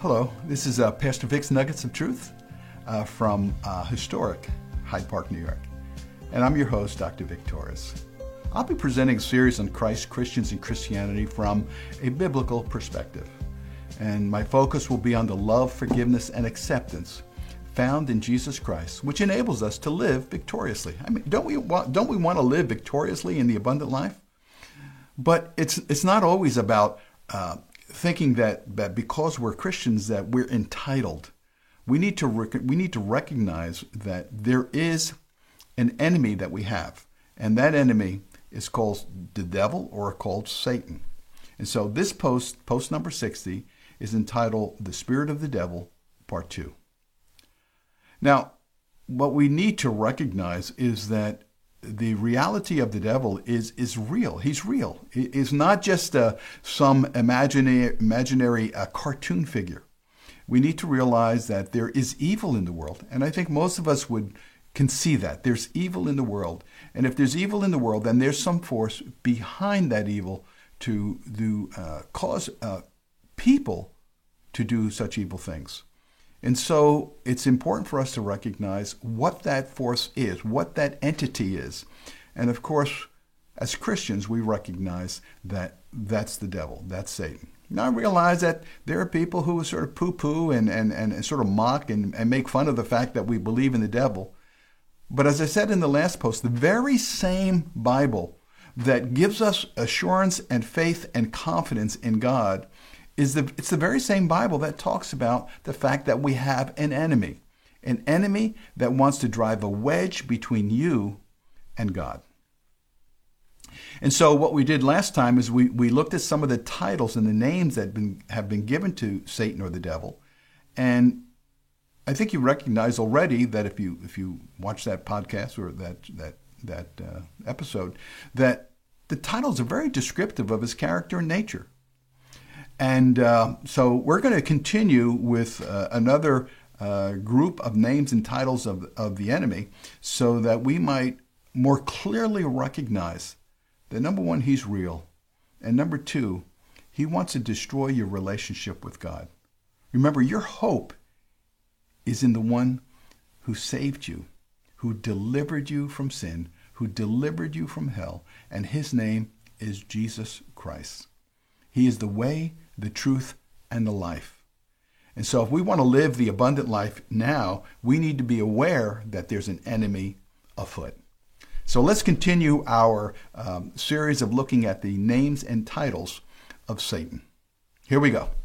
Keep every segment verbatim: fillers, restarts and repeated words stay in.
Hello, this is uh, Pastor Vic's Nuggets of Truth uh, from uh, historic Hyde Park, New York. And I'm your host, Doctor Vic Torres. I'll be presenting a series on Christ, Christians, and Christianity from a biblical perspective. And my focus will be on the love, forgiveness, and acceptance found in Jesus Christ, which enables us to live victoriously. I mean, don't we want, don't we want to live victoriously in the abundant life? But it's it's not always about uh, thinking that, that because we're Christians that we're entitled. We need to rec- we need to recognize that there is an enemy that we have, and that enemy is called the devil or called Satan. And so this post, post number sixty, is entitled "The Spirit of the Devil, Part two." Now, what we need to recognize is that the reality of the devil is is real. He's real. It's not just uh, some imaginary, imaginary uh, cartoon figure. We need to realize that there is evil in the world, and I think most of us would can see that. There's evil in the world, and if there's evil in the world, then there's some force behind that evil to, to uh, cause uh, people to do such evil things. And so it's important for us to recognize what that force is, what that entity is. And of course, as Christians, we recognize that that's the devil, that's Satan. Now I realize that there are people who sort of poo-poo and, and, and sort of mock and, and make fun of the fact that we believe in the devil. But as I said in the last post, the very same Bible that gives us assurance and faith and confidence in God is the it's the very same Bible that talks about the fact that we have an enemy, an enemy that wants to drive a wedge between you and God. And so what we did last time is we, we looked at some of the titles and the names that been, have been given to Satan or the devil. And I think you recognize already that if you if you watch that podcast or that that that uh, episode, that the titles are very descriptive of his character and nature. And uh, so we're going to continue with uh, another uh, group of names and titles of, of the enemy so that we might more clearly recognize that, number one, he's real. And number two, he wants to destroy your relationship with God. Remember, your hope is in the one who saved you, who delivered you from sin, who delivered you from hell, and his name is Jesus Christ. He is the way, the truth, and the life. And so if we want to live the abundant life now, we need to be aware that there's an enemy afoot. So let's continue our um, series of looking at the names and titles of Satan. Here we go.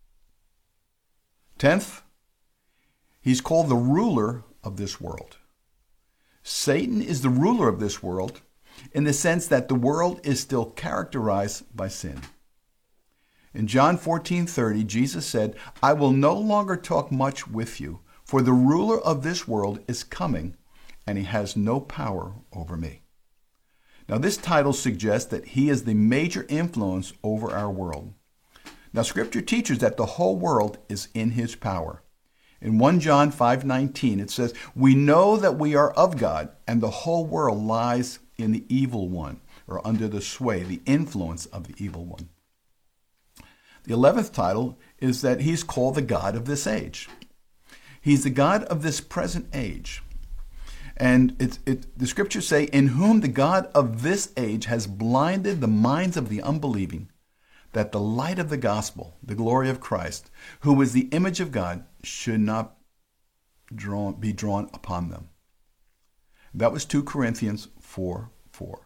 Tenth, he's called the ruler of this world. Satan is the ruler of this world in the sense that the world is still characterized by sin. In John fourteen thirty, Jesus said, "I will no longer talk much with you, for the ruler of this world is coming, and he has no power over me." Now, this title suggests that he is the major influence over our world. Now, Scripture teaches that the whole world is in his power. In First John five nineteen, it says, "We know that we are of God, and the whole world lies in the evil one," or under the sway, the influence of the evil one. The eleventh title is that he's called the God of this age. He's the God of this present age. And it, it, the scriptures say, "In whom the God of this age has blinded the minds of the unbelieving, that the light of the gospel, the glory of Christ, who is the image of God, should not draw, be drawn upon them." That was Second Corinthians four four.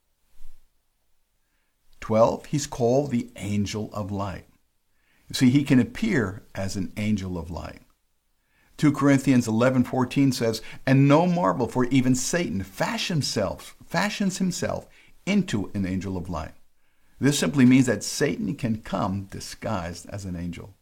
twelve, he's called the angel of light. See, he can appear as an angel of light. Second Corinthians eleven fourteen says, "And no marvel, for even Satan fashions himself, fashions himself into an angel of light." This simply means that Satan can come disguised as an angel.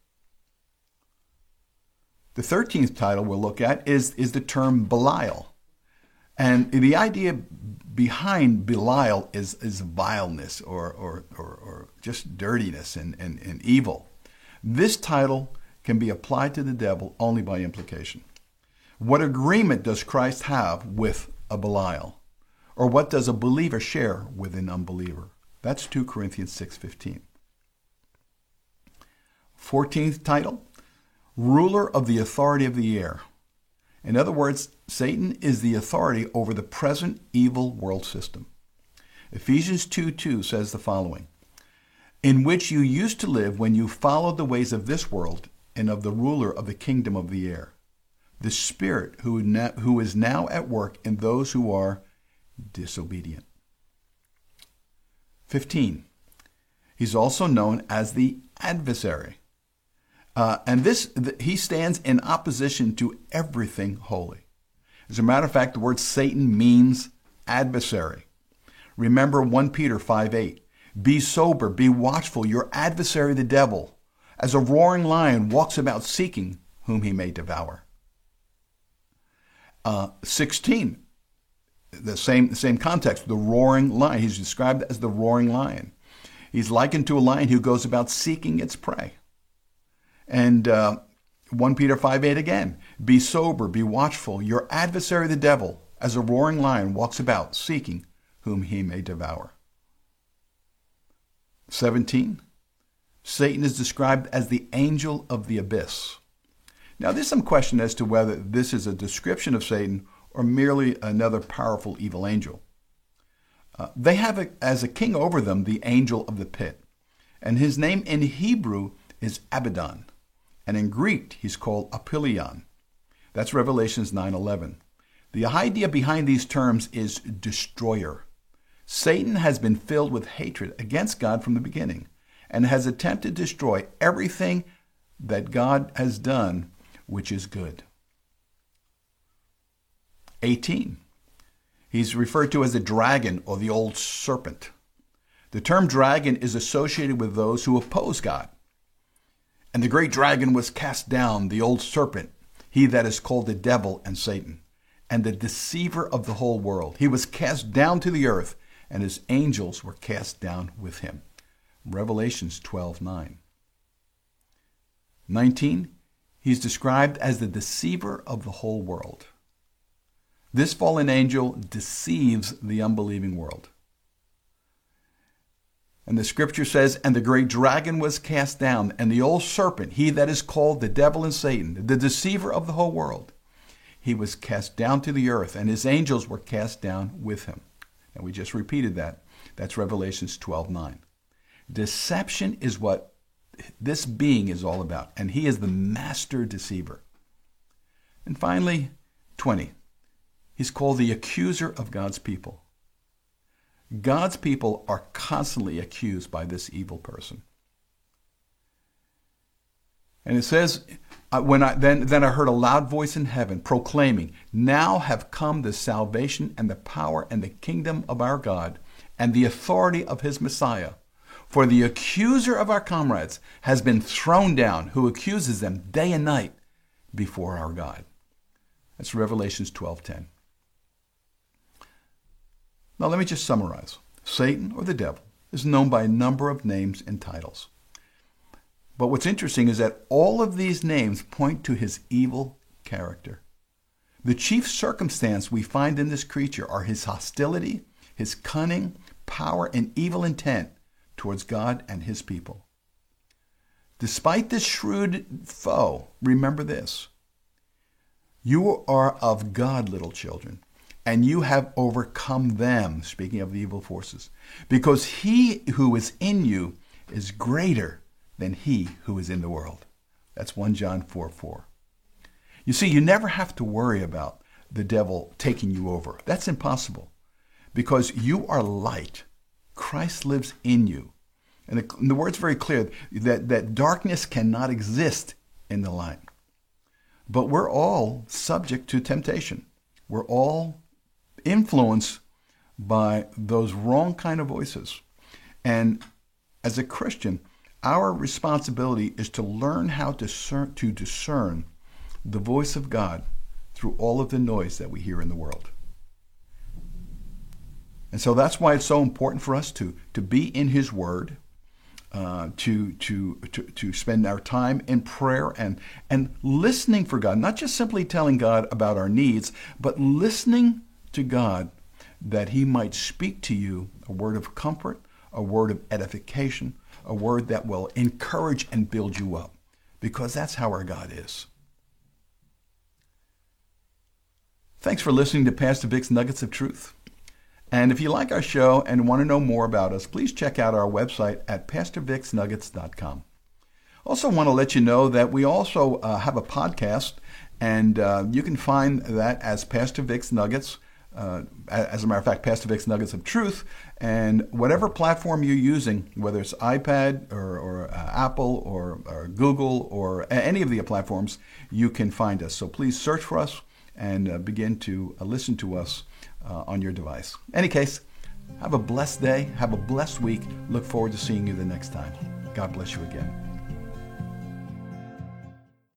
The thirteenth title we'll look at is, is the term Belial. And the idea behind Belial is, is vileness or, or, or, or just dirtiness and, and, and evil. This title can be applied to the devil only by implication. What agreement does Christ have with a Belial? Or what does a believer share with an unbeliever? That's Second Corinthians six fifteen. fourteenth title, ruler of the authority of the air. In other words, Satan is the authority over the present evil world system. Ephesians two two says the following, in which you used to live when you followed the ways of this world and of the ruler of the kingdom of the air, the spirit who, now, who is now at work in those who are disobedient. fifteen. He's also known as the adversary. Uh, and this, th- he stands in opposition to everything holy. As a matter of fact, the word Satan means adversary. Remember First Peter five eight. Be sober, be watchful. Your adversary, the devil, as a roaring lion, walks about seeking whom he may devour. Uh, sixteen, the same, the same context, the roaring lion. He's described as the roaring lion. He's likened to a lion who goes about seeking its prey. And uh, First Peter five eight again, be sober, be watchful. Your adversary, the devil, as a roaring lion, walks about seeking whom he may devour. seventeen, Satan is described as the angel of the abyss. Now, there's some question as to whether this is a description of Satan or merely another powerful evil angel. Uh, they have a, as a king over them the angel of the pit, and his name in Hebrew is Abaddon, and in Greek he's called Apollyon. That's Revelations nine eleven. The idea behind these terms is destroyer. Satan has been filled with hatred against God from the beginning and has attempted to destroy everything that God has done, which is good. eighteen. He's referred to as the dragon or the old serpent. The term dragon is associated with those who oppose God. And the great dragon was cast down, the old serpent, he that is called the devil and Satan, and the deceiver of the whole world. He was cast down to the earth, and his angels were cast down with him. Revelations twelve nine. nineteen. He's described as the deceiver of the whole world. This fallen angel deceives the unbelieving world. And the scripture says, and the great dragon was cast down, and the old serpent, he that is called the devil and Satan, the deceiver of the whole world, he was cast down to the earth, and his angels were cast down with him. And we just repeated that. That's Revelations twelve nine. Deception is what this being is all about, and he is the master deceiver. And finally, twenty. He's called the accuser of God's people. God's people are constantly accused by this evil person. And it says, uh, when I then, then I heard a loud voice in heaven proclaiming, now have come the salvation and the power and the kingdom of our God and the authority of his Messiah. For the accuser of our comrades has been thrown down, who accuses them day and night before our God. That's Revelations twelve ten. Now let me just summarize. Satan, or the devil, is known by a number of names and titles. But what's interesting is that all of these names point to his evil character. The chief circumstance we find in this creature are his hostility, his cunning, power, and evil intent towards God and his people. Despite this shrewd foe, remember this. You are of God, little children, and you have overcome them, speaking of the evil forces, because he who is in you is greater than he who is in the world. That's First John four four. You see, you never have to worry about the devil taking you over. That's impossible, because you are light. Christ lives in you. And the, and the word's very clear that, that darkness cannot exist in the light. But we're all subject to temptation. We're all influenced by those wrong kind of voices. And as a Christian, our responsibility is to learn how to discern, to discern the voice of God through all of the noise that we hear in the world. And so that's why it's so important for us to, to be in his word, uh, to, to, to, to spend our time in prayer and, and listening for God, not just simply telling God about our needs, but listening to God that he might speak to you a word of comfort, a word of edification, a word that will encourage and build you up. because that's how our God is. Thanks for listening to Pastor Vic's Nuggets of Truth. And if you like our show and want to know more about us, please check out our website at pastor vics nuggets dot com. Also want to let you know that we also uh, have a podcast, and uh, you can find that as Pastor Vic's Nuggets. Uh, as a matter of fact, Pastor Vic's Nuggets of Truth, and whatever platform you're using, whether it's iPad or, or uh, Apple or, or Google or any of the platforms, you can find us. So please search for us and uh, begin to uh, listen to us uh, on your device. In any case, have a blessed day, have a blessed week. Look forward to seeing you the next time. God bless you again.